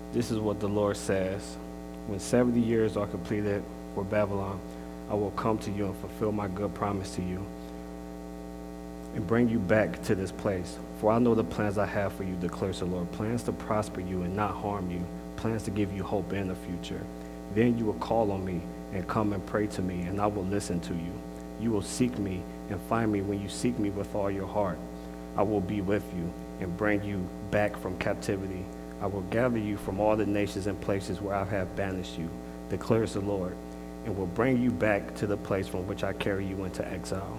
This is what the Lord says. When 70 years are completed for Babylon, I will come to you and fulfill my good promise to you and bring you back to this place. For I know the plans I have for you, declares the Lord, plans to prosper you and not harm you, plans to give you hope in the future. Then you will call on me and come and pray to me, and I will listen to you. You will seek me and find me when you seek me with all your heart. I will be with you and bring you back from captivity. I will gather you from all the nations and places where I have banished you, declares the Lord, and will bring you back to the place from which I carry you into exile.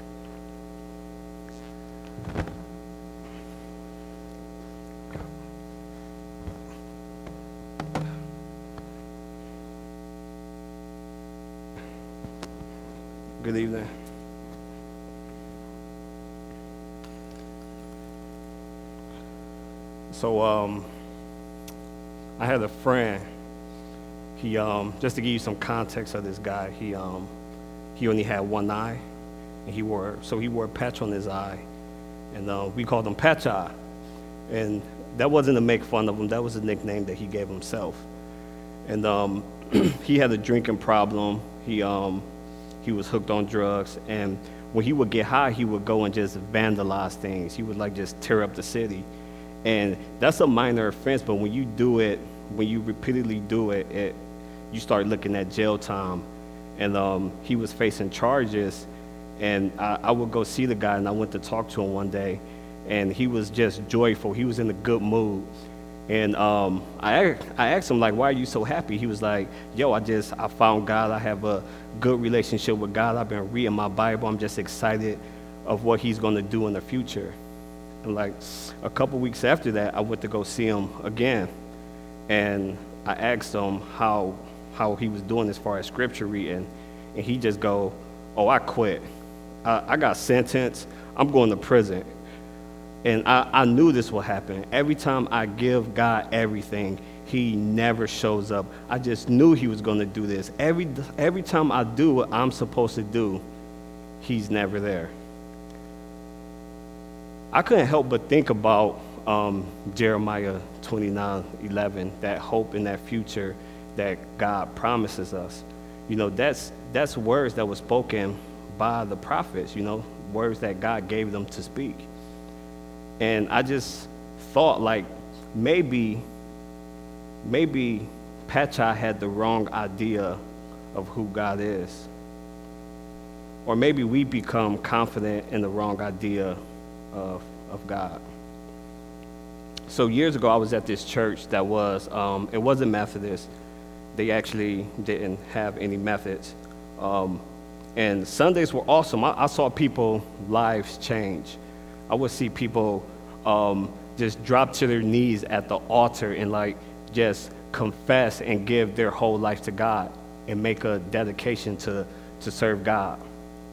Good evening. So, I had a friend. He, just to give you some context of this guy, he only had one eye, and he wore a patch on his eye, and we called him Patch Eye, and that wasn't to make fun of him. That was a nickname that he gave himself, and he had a drinking problem. He was hooked on drugs, and when he would get high, he would go and just vandalize things. He would just tear up the city. And that's a minor offense, but when you do it, when you repeatedly do it, you start looking at jail time. And he was facing charges, and I would go see the guy, and I went to talk to him one day, and he was just joyful. He was in a good mood. And I asked him, why are you so happy? He was like, yo, I found God. I have a good relationship with God. I've been reading my Bible. I'm just excited of what he's going to do in the future. And a couple weeks after that, I went to go see him again. And I asked him how he was doing as far as scripture reading. And he just go, oh, I quit. I got sentenced. I'm going to prison. And I knew this would happen. Every time I give God everything, he never shows up. I just knew he was going to do this. Every time I do what I'm supposed to do, he's never there. I couldn't help but think about Jeremiah 29:11, that hope in that future that God promises us. That's words that were spoken by the prophets, words that God gave them to speak. And I just thought maybe Patch Eye had the wrong idea of who God is. Or maybe we become confident in the wrong idea of God. So years ago, I was at this church that was, it wasn't Methodist. They actually didn't have any methods. And Sundays were awesome. I saw people lives change. I would see people just drop to their knees at the altar and just confess and give their whole life to God and make a dedication to serve God.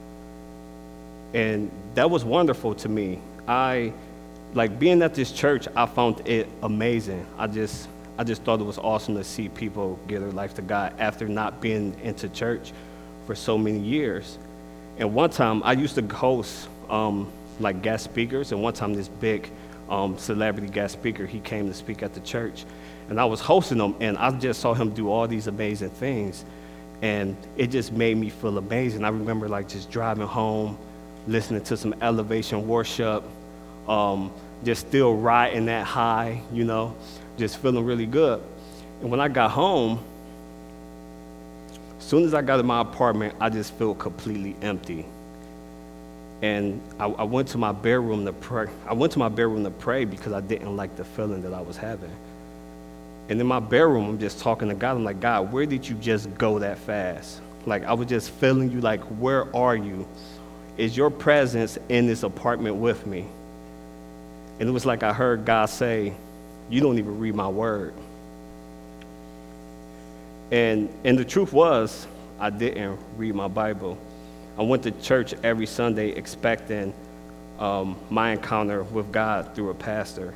And that was wonderful to me. Being at this church, I found it amazing. I just thought it was awesome to see people give their life to God after not being into church for so many years. And one time, I used to host guest speakers, and one time this big celebrity guest speaker, he came to speak at the church, and I was hosting him, and I just saw him do all these amazing things, and it just made me feel amazing. I remember just driving home, listening to some elevation worship, just still riding that high, just feeling really good. And when I got home, as soon as I got in my apartment, I just felt completely empty. And I went to my bedroom to pray. I went to my bedroom to pray because I didn't like the feeling that I was having. And in my bedroom, I'm just talking to God. I'm like, God, where did you just go that fast? I was just feeling you, where are you? Is your presence in this apartment with me? And it was I heard God say, you don't even read my word. And the truth was, I didn't read my Bible. I went to church every Sunday expecting my encounter with God through a pastor.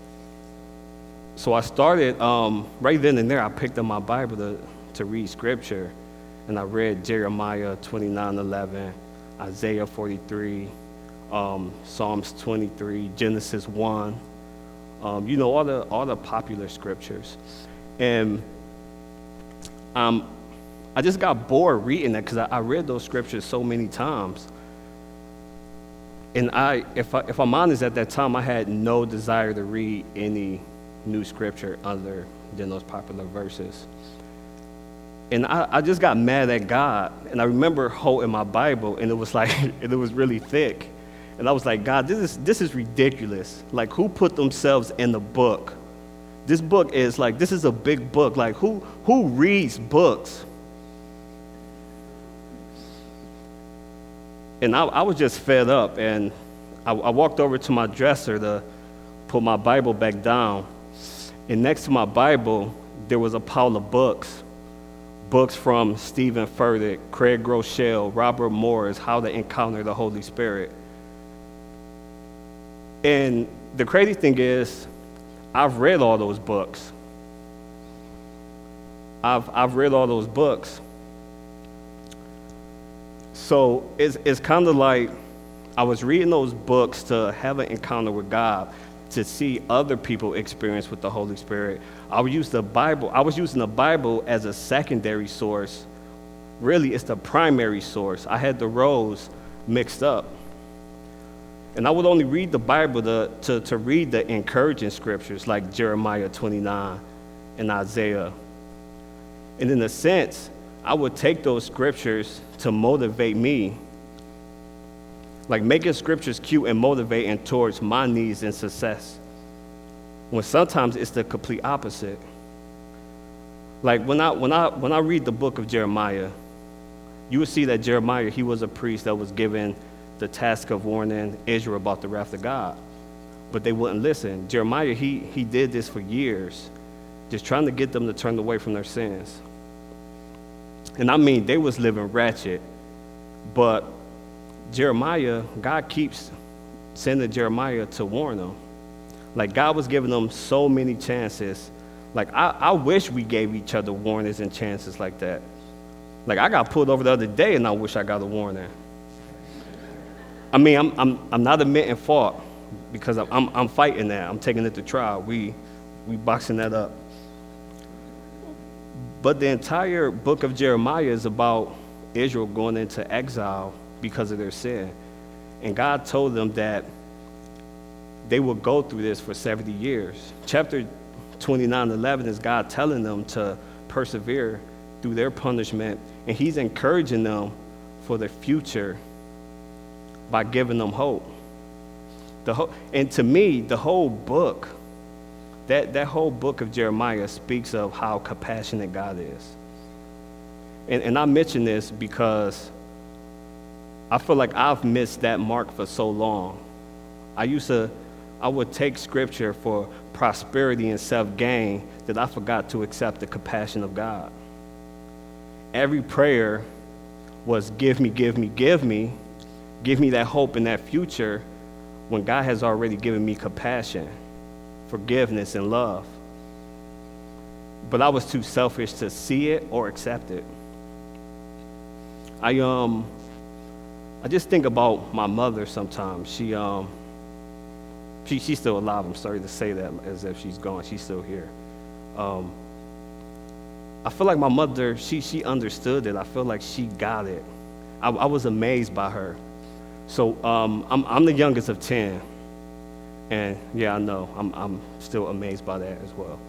So I started, right then and there, I picked up my Bible to read scripture. And I read Jeremiah 29:11, Isaiah 43, Psalms 23, Genesis 1, all the popular scriptures. And I just got bored reading that because I read those scriptures so many times. And if I'm honest, at that time, I had no desire to read any new scripture other than those popular verses. And I just got mad at God. And I remember holding my Bible, and it was like, it was really thick. And I was like, God, this is ridiculous. Like, who put themselves in the book? This book is like, this is a big book. Like, who reads books? And I was just fed up, and I walked over to my dresser to put my Bible back down. And next to my Bible, there was a pile of books. Books from Stephen Furtick, Craig Groeschel, Robert Morris, How to Encounter the Holy Spirit. And the crazy thing is, I've read all those books. I've read all those books. So it's kind of like I was reading those books to have an encounter with God, to see other people experience with the Holy Spirit. I was using the Bible as a secondary source. Really, it's the primary source. I had the roles mixed up. And I would only read the Bible to read the encouraging scriptures like Jeremiah 29 and Isaiah. And in a sense, I would take those scriptures to motivate me, like making scriptures cute and motivating towards my needs and success, when sometimes it's the complete opposite. Like when I read the book of Jeremiah, you will see that Jeremiah, he was a priest that was given the task of warning Israel about the wrath of God, but they wouldn't listen. Jeremiah, he did this for years, just trying to get them to turn away from their sins. And I mean, they was living ratchet, but Jeremiah, God keeps sending Jeremiah to warn them. Like, God was giving them so many chances. Like, I wish we gave each other warnings and chances like that. Like, I got pulled over the other day, and I wish I got a warning. I mean, I'm not admitting fault, because I'm fighting that. I'm taking it to trial. We boxing that up. But the entire book of Jeremiah is about Israel going into exile because of their sin. And God told them that they would go through this for 70 years. Chapter 29:11 is God telling them to persevere through their punishment, and he's encouraging them for the future by giving them hope. And to me, the whole book, that whole book of Jeremiah speaks of how compassionate God is. And I mention this because I feel like I've missed that mark for so long. I would take scripture for prosperity and self-gain that I forgot to accept the compassion of God. Every prayer was give me, give me, give me. Give me that hope in that future when God has already given me compassion, forgiveness, and love. But I was too selfish to see it or accept it. I just think about my mother sometimes. She's still alive. I'm sorry to say that as if she's gone. She's still here. I feel like my mother, she understood it. I feel like she got it. I was amazed by her. So I'm the youngest of 10. And yeah, I know, I'm still amazed by that as well.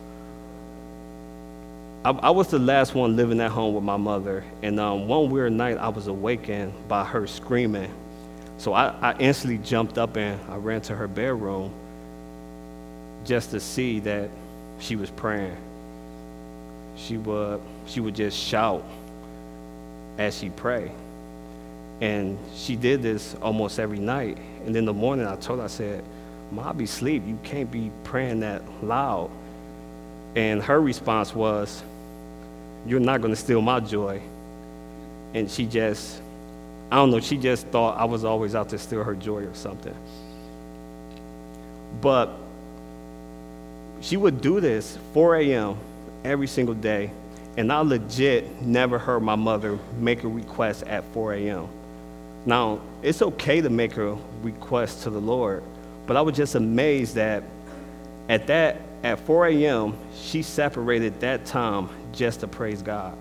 I was the last one living at home with my mother, and one weird night I was awakened by her screaming. So I instantly jumped up and I ran to her bedroom just to see that she was praying. She would just shout as she prayed. And she did this almost every night. And in the morning I told her, I said, "Ma, I'll be asleep. You can't be praying that loud." And her response was, "You're not going to steal my joy." And she just thought I was always out to steal her joy or something. But she would do this 4 a.m. every single day. And I legit never heard my mother make a request at 4 a.m. Now, it's okay to make a request to the Lord, but I was just amazed that At 4 a.m., she separated that time just to praise God.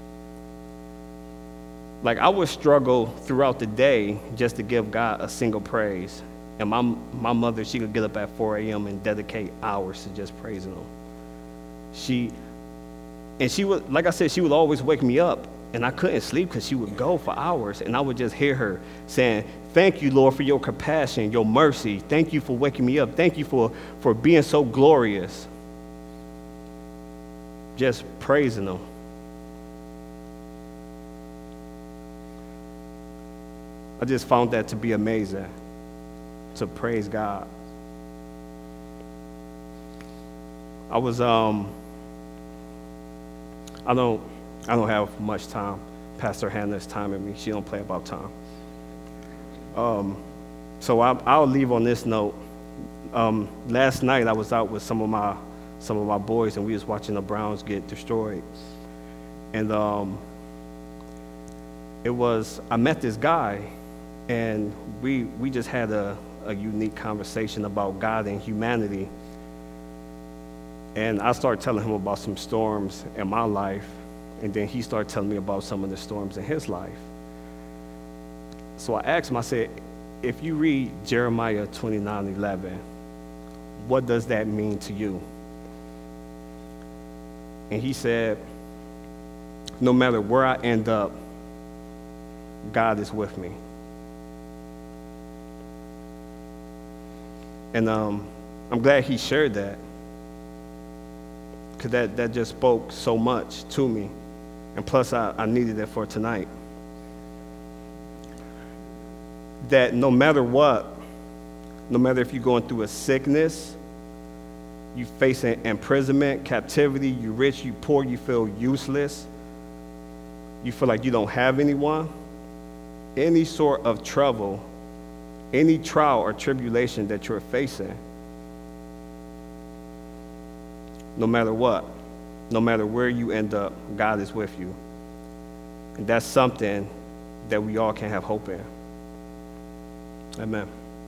Like, I would struggle throughout the day just to give God a single praise. And my mother, she could get up at 4 a.m. and dedicate hours to just praising Him. She would, like I said, she would always wake me up, and I couldn't sleep because she would go for hours, and I would just hear her saying, "Thank you, Lord, for your compassion, your mercy. Thank you for waking me up. Thank you for being so glorious." Just praising Him. I just found that to be amazing, to praise God. I was, I don't have much time. Pastor Hannah's timing me. She don't play about time. So I'll leave on this note. Last night I was out with some of my boys, and we was watching the Browns get destroyed. And I met this guy, and we just had a unique conversation about God and humanity. And I started telling him about some storms in my life, and then he started telling me about some of the storms in his life. So I asked him, I said, if you read Jeremiah 29:11, what does that mean to you? And he said, no matter where I end up, God is with me. And I'm glad he shared that, because that just spoke so much to me. And plus, I needed it for tonight. That no matter what, no matter if you're going through a sickness, you face an imprisonment, captivity, you're rich, you poor, you feel useless, you feel like you don't have anyone, any sort of trouble, any trial or tribulation that you're facing, no matter what, no matter where you end up, God is with you. And that's something that we all can have hope in. Amen.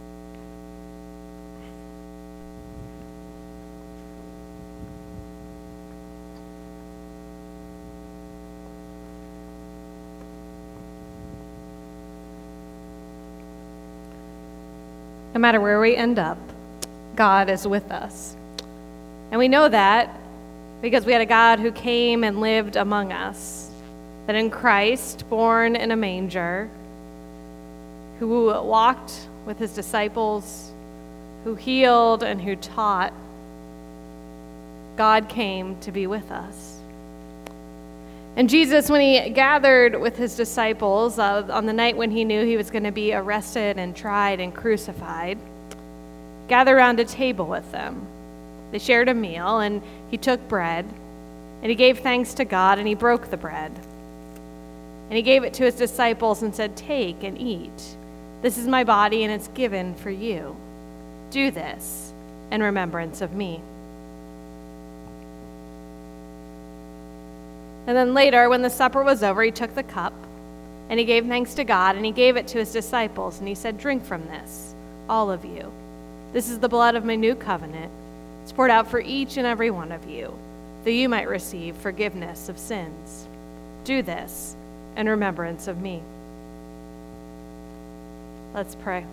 No matter where we end up, God is with us. And we know that because we had a God who came and lived among us, that in Christ, born in a manger, who walked with his disciples, who healed and who taught, God came to be with us. And Jesus, when he gathered with his disciples on the night when he knew he was going to be arrested and tried and crucified, gathered around a table with them. They shared a meal, and he took bread, and he gave thanks to God, and he broke the bread. And he gave it to his disciples and said, "Take and eat. This is my body, and it's given for you. Do this in remembrance of me." And then later, when the supper was over, he took the cup, and he gave thanks to God, and he gave it to his disciples, and he said, "Drink from this, all of you. This is the blood of my new covenant. It's poured out for each and every one of you, that you might receive forgiveness of sins. Do this in remembrance of me." Let's pray.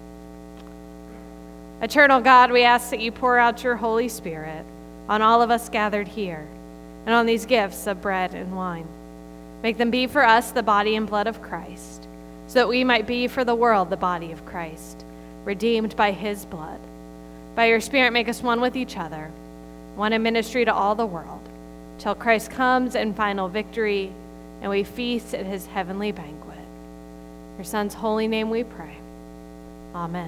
Eternal God, we ask that you pour out your Holy Spirit on all of us gathered here and on these gifts of bread and wine. Make them be for us the body and blood of Christ, so that we might be for the world the body of Christ, redeemed by his blood. By your Spirit, make us one with each other, one in ministry to all the world, till Christ comes in final victory and we feast at his heavenly banquet. In your Son's holy name we pray. Amen.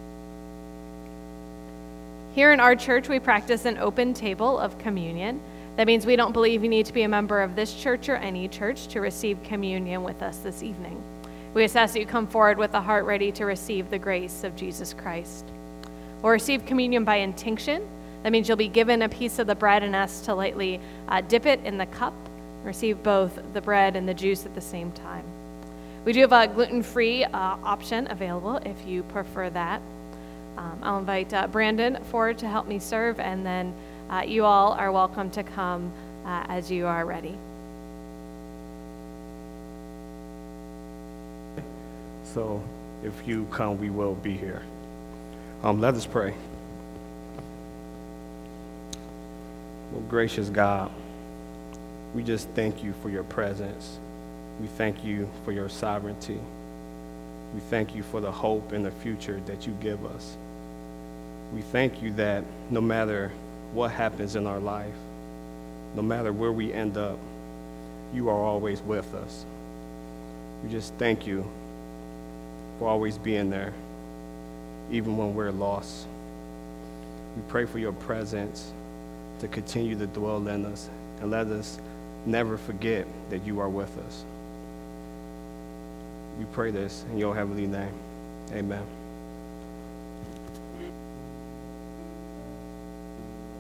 Here in our church, we practice an open table of communion. That means we don't believe you need to be a member of this church or any church to receive communion with us this evening. We just ask that you come forward with a heart ready to receive the grace of Jesus Christ. Or receive communion by intinction. That means you'll be given a piece of the bread and asked to lightly dip it in the cup. Receive both the bread and the juice at the same time. We do have a gluten-free option available if you prefer that. I'll invite Brandon forward to help me serve, and then you all are welcome to come as you are ready. So if you come, we will be here. Let us pray. Well, gracious God, we just thank you for your presence. We thank you for your sovereignty. We thank you for the hope and the future that you give us. We thank you that no matter what happens in our life, no matter where we end up, you are always with us. We just thank you for always being there, even when we're lost. We pray for your presence to continue to dwell in us, and let us never forget that you are with us. We pray this in your heavenly name. Amen.